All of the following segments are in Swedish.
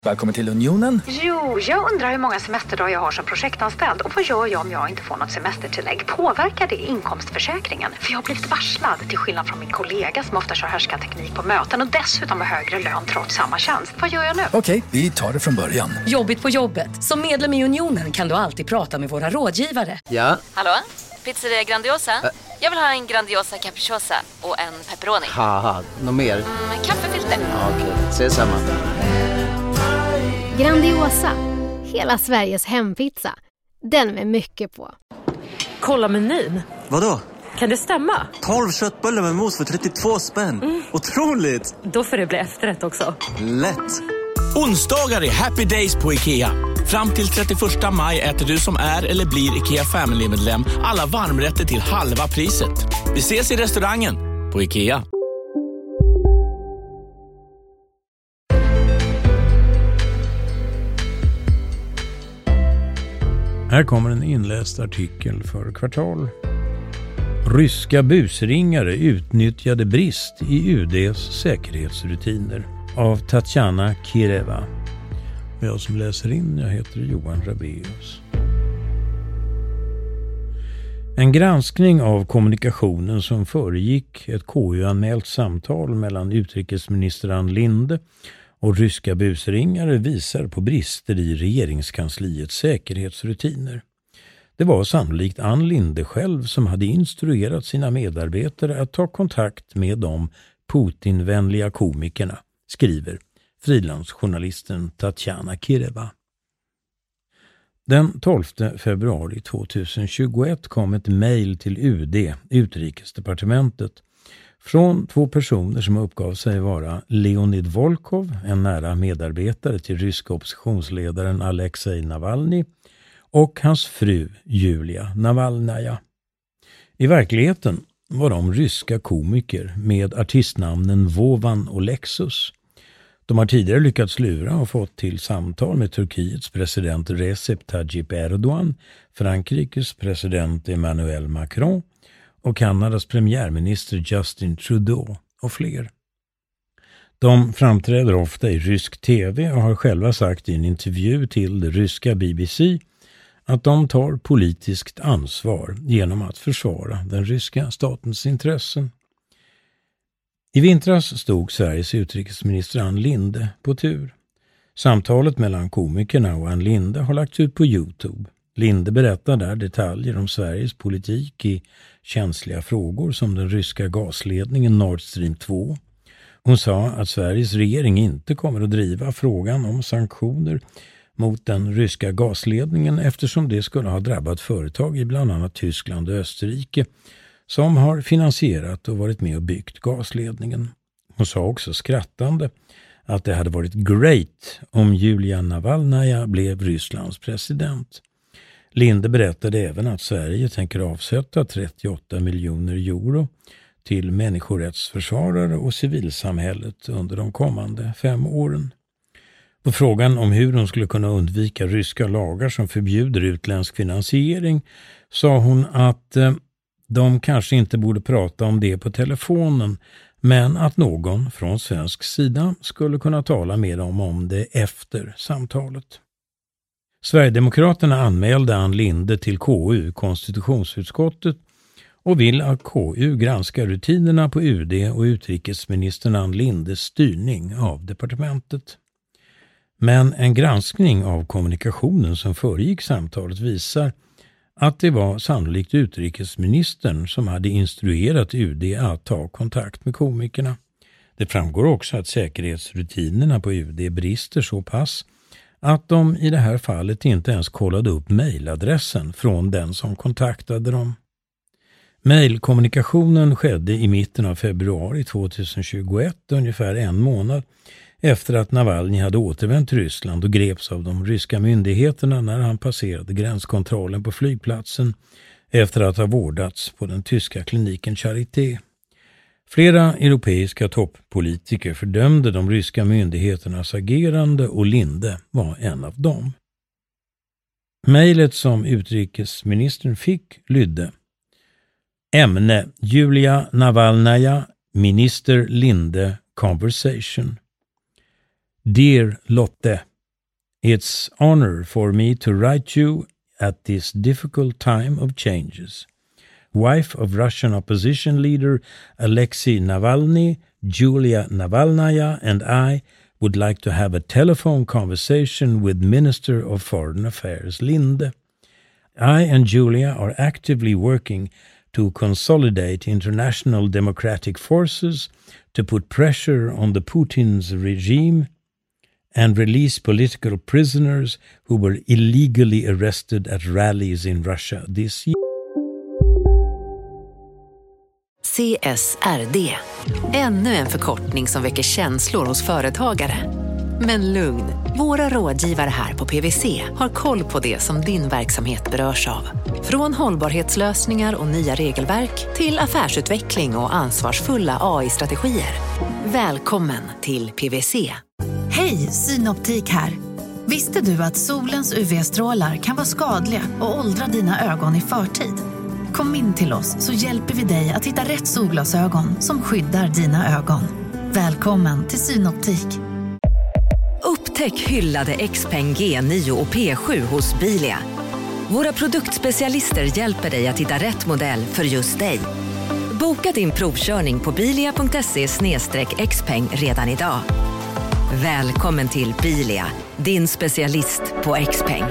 Välkommen till Unionen. Jo, jag undrar hur många semesterdagar jag har som projektanställd. Och vad gör jag om jag inte får något semestertillägg? Påverkar det inkomstförsäkringen? För jag har blivit varslad, till skillnad från min kollega som ofta kör härskarteknik på möten och dessutom har högre lön trots samma tjänst. Vad gör jag nu? Okej, vi tar det från början. Jobbigt på jobbet. Som medlem i Unionen kan du alltid prata med våra rådgivare. Ja? Hallå? Pizzeria Grandiosa? Jag vill ha en Grandiosa capriciosa och en pepperoni. Haha, något mer? Kaffefilter. Ja, okej, ses samma. Grandiosa, hela Sveriges hempizza. Den med mycket på. Kolla menyn. Vadå? Kan det stämma? 12 köttbullar med mos för 32 spänn. Otroligt! Då får det bli efterrätt också. Lätt! Onsdagar är happy days på IKEA. Fram till 31 maj äter du som är eller blir IKEA Family-medlem alla varmrätter till halva priset. Vi ses i restaurangen på IKEA. Här kommer en inläst artikel för Kvartal. Ryska busringare utnyttjade brist i UD:s säkerhetsrutiner av Tatjana Kireva. Jag som läser in, jag heter Johan Rabeus. En granskning av kommunikationen som föregick ett KU-anmält samtal mellan utrikesminister Ann Linde och ryska busringare visar på brister i regeringskansliets säkerhetsrutiner. Det var sannolikt Ann Linde själv som hade instruerat sina medarbetare att ta kontakt med de Putin-vänliga komikerna, skriver frilansjournalisten Tatjana Kireva. Den 12 februari 2021 kom ett mejl till UD, Utrikesdepartementet, från två personer som uppgav sig vara Leonid Volkov, en nära medarbetare till ryska oppositionsledaren Alexej Navalny, och hans fru Julia Navalnaja. I verkligheten var de ryska komiker med artistnamnen Vovan och Lexus. De har tidigare lyckats lura och fått till samtal med Turkiets president Recep Tayyip Erdogan, Frankrikes president Emmanuel Macron och Kanadas premiärminister Justin Trudeau och fler. De framträder ofta i rysk tv och har själva sagt i en intervju till det ryska BBC att de tar politiskt ansvar genom att försvara den ryska statens intressen. I vintras stod Sveriges utrikesminister Ann Linde på tur. Samtalet mellan komikerna och Ann Linde har lagts ut på YouTube. Linde berättar där detaljer om Sveriges politik i känsliga frågor som den ryska gasledningen Nord Stream 2. Hon sa att Sveriges regering inte kommer att driva frågan om sanktioner mot den ryska gasledningen eftersom det skulle ha drabbat företag i bland annat Tyskland och Österrike som har finansierat och varit med och byggt gasledningen. Hon sa också skrattande att det hade varit great om Julia Navalnaja blev Rysslands president. Linde berättade även att Sverige tänker avsätta 38 miljoner euro till människorättsförsvarare och civilsamhället under de kommande 5 åren. På frågan om hur de skulle kunna undvika ryska lagar som förbjuder utländsk finansiering sa hon att de kanske inte borde prata om det på telefonen, men att någon från svensk sida skulle kunna tala med dem om det efter samtalet. Sverigedemokraterna anmälde Ann Linde till KU, konstitutionsutskottet, och vill att KU granskar rutinerna på UD och utrikesministern Ann Lindes styrning av departementet. Men en granskning av kommunikationen som föregick samtalet visar att det var sannolikt utrikesministern som hade instruerat UD att ta kontakt med komikerna. Det framgår också att säkerhetsrutinerna på UD brister så pass att de i det här fallet inte ens kollade upp mejladressen från den som kontaktade dem. Mejlkommunikationen skedde i mitten av februari 2021, ungefär 1 månad efter att Navalny hade återvänt till Ryssland och greps av de ryska myndigheterna när han passerade gränskontrollen på flygplatsen efter att ha vårdats på den tyska kliniken Charité. Flera europeiska toppolitiker fördömde de ryska myndigheternas agerande och Linde var en av dem. Mejlet som utrikesministern fick lydde: ämne Julia Navalnaja, minister Linde, conversation. Dear Lotte, It's honor for me to write you at this difficult time of changes. Wife of Russian opposition leader Alexei Navalny, Julia Navalnaya and I would like to have a telephone conversation with Minister of Foreign Affairs Linde. I and Julia are actively working to consolidate international democratic forces to put pressure on the Putin's regime and release political prisoners who were illegally arrested at rallies in Russia this year. CSRD. Ännu en förkortning som väcker känslor hos företagare. Men lugn, våra rådgivare här på PwC har koll på det som din verksamhet berörs av. Från hållbarhetslösningar och nya regelverk till affärsutveckling och ansvarsfulla AI-strategier. Välkommen till PwC. Hej, Synoptik här. Visste du att solens UV-strålar kan vara skadliga och åldra dina ögon i förtid? Kom in till oss så hjälper vi dig att hitta rätt solglasögon som skyddar dina ögon. Välkommen till Synoptik. Upptäck hyllade XPeng G9 och P7 hos Bilia. Våra produktspecialister hjälper dig att hitta rätt modell för just dig. Boka din provkörning på bilia.se/xpeng redan idag. Välkommen till Bilia, din specialist på XPeng.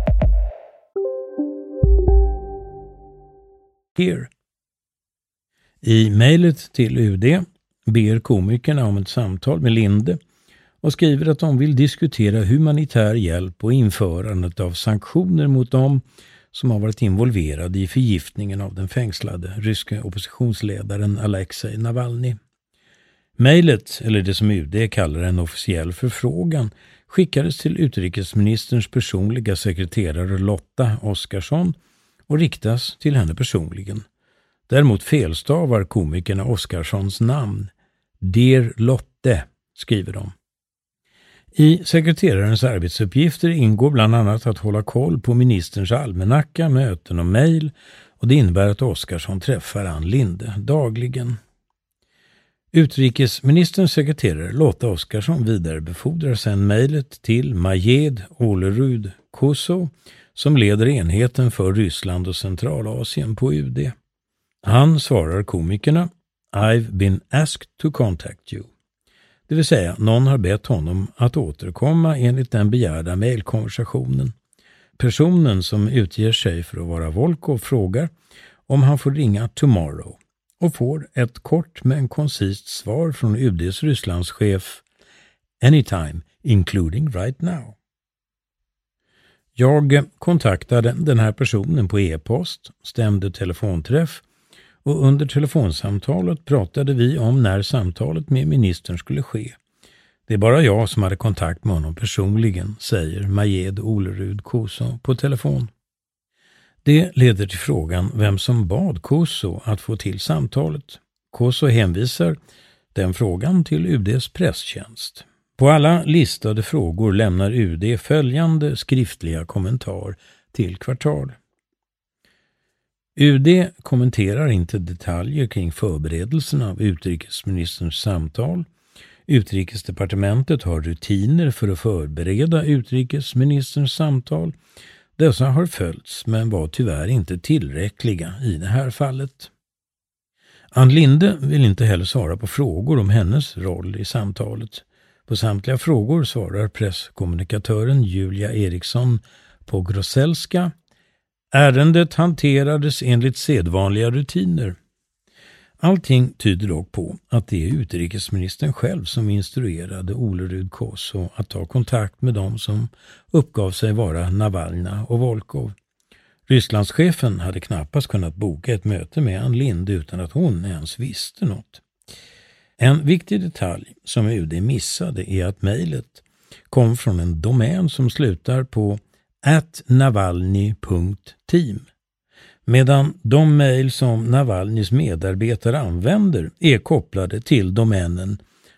Here. I mejlet till UD ber komikerna om ett samtal med Linde och skriver att de vill diskutera humanitär hjälp och införandet av sanktioner mot dem som har varit involverade i förgiftningen av den fängslade ryska oppositionsledaren Alexei Navalny. Mejlet, eller det som UD kallar en officiell förfrågan, skickades till utrikesministerns personliga sekreterare Lotta Oskarsson och riktas till henne personligen. Däremot felstavar komikerna Oskarssons namn. Der Lotte, skriver de. I sekreterarens arbetsuppgifter ingår bland annat att hålla koll på ministerns almanacka, möten och mejl, och det innebär att Oskarsson träffar Ann Linde dagligen. Utrikesministerns sekreterare Lotta Oskarsson vidarebefordrar sedan mejlet till Majed Olerud Koso, som leder enheten för Ryssland och Centralasien på UD. Han svarar komikerna: I've been asked to contact you. Det vill säga, någon har bett honom att återkomma enligt den begärda mejlkonversationen. Personen som utger sig för att vara Volkov frågar om han får ringa tomorrow och får ett kort men koncist svar från UDs Rysslandschef: anytime, including right now. Jag kontaktade den här personen på e-post, stämde telefonträff och under telefonsamtalet pratade vi om när samtalet med ministern skulle ske. Det är bara jag som hade kontakt med honom personligen, säger Majed Olerud Koso på telefon. Det leder till frågan vem som bad Koso att få till samtalet. Koso hänvisar den frågan till UDs presstjänst. På alla listade frågor lämnar UD följande skriftliga kommentar till Kvartal. UD kommenterar inte detaljer kring förberedelserna av utrikesministerns samtal. Utrikesdepartementet har rutiner för att förbereda utrikesministerns samtal. Dessa har följts men var tyvärr inte tillräckliga i det här fallet. Ann Linde vill inte heller svara på frågor om hennes roll i samtalet. På samtliga frågor svarar presskommunikatören Julia Eriksson på Grosselska: ärendet hanterades enligt sedvanliga rutiner. Allting tyder dock på att det är utrikesministern själv som instruerade Olerud Koso att ta kontakt med dem som uppgav sig vara Navalny och Volkov. Rysslandschefen hade knappast kunnat boka ett möte med Ann Linde utan att hon ens visste något. En viktig detalj som UD missade är att mejlet kom från en domän som slutar på @navalny.team, medan de mejl som Navalnys medarbetare använder är kopplade till domänen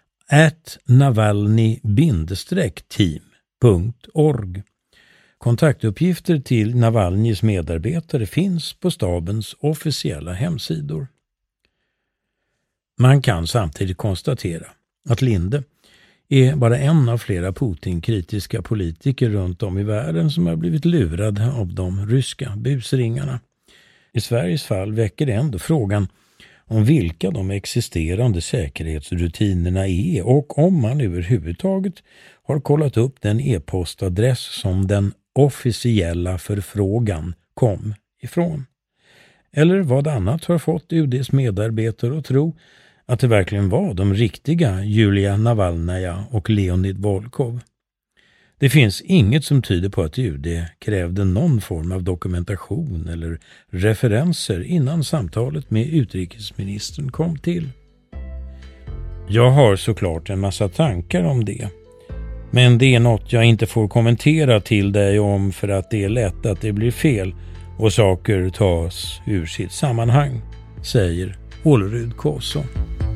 @navalny-team.org. Kontaktuppgifter till Navalnys medarbetare finns på stabens officiella hemsidor. Man kan samtidigt konstatera att Linde är bara en av flera Putin-kritiska politiker runt om i världen som har blivit lurad av de ryska busringarna. I Sveriges fall väcker det ändå frågan om vilka de existerande säkerhetsrutinerna är och om man överhuvudtaget har kollat upp den e-postadress som den officiella förfrågan kom ifrån. Eller vad annat har fått UDs medarbetare att tro att det verkligen var de riktiga Julia Navalnaja och Leonid Volkov. Det finns inget som tyder på att UD krävde någon form av dokumentation eller referenser innan samtalet med utrikesministern kom till. Jag har såklart en massa tankar om det. Men det är något jag inte får kommentera till dig om för att det är lätt att det blir fel och saker tas ur sitt sammanhang, säger Ålerud Kåsson.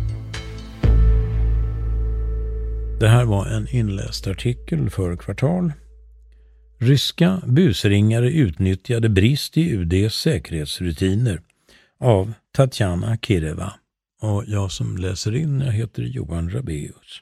Det här var en inläst artikel för Kvartal. Ryska busringare utnyttjade brist i UDs säkerhetsrutiner av Tatjana Kireva. Och jag som läser in, jag heter Johan Rabeus.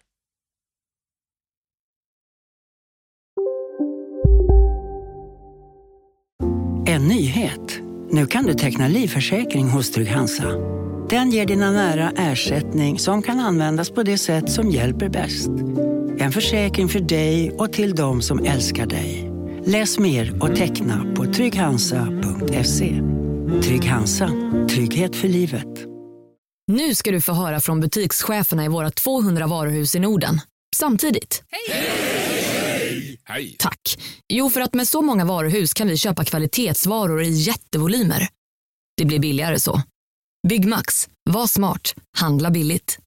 En nyhet. Nu kan du teckna livförsäkring hos Trygg-Hansa. Den ger dina nära ersättning som kan användas på det sätt som hjälper bäst. En försäkring för dig och till de som älskar dig. Läs mer och teckna på trygghansa.se. Trygg-Hansa. Trygghet för livet. Nu ska du få höra från butikscheferna i våra 200 varuhus i Norden. Samtidigt. Hej! Hej! Tack. Jo, för att med så många varuhus kan vi köpa kvalitetsvaror i jättevolymer. Det blir billigare så. Byggmax. Var smart. Handla billigt.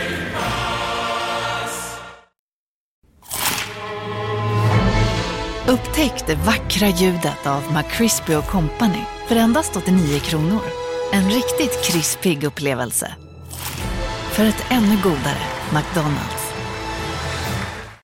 Upptäck det vackra ljudet av McCrispy & Company för endast 89 kronor. En riktigt krispig upplevelse. För ett ännu godare McDonald's.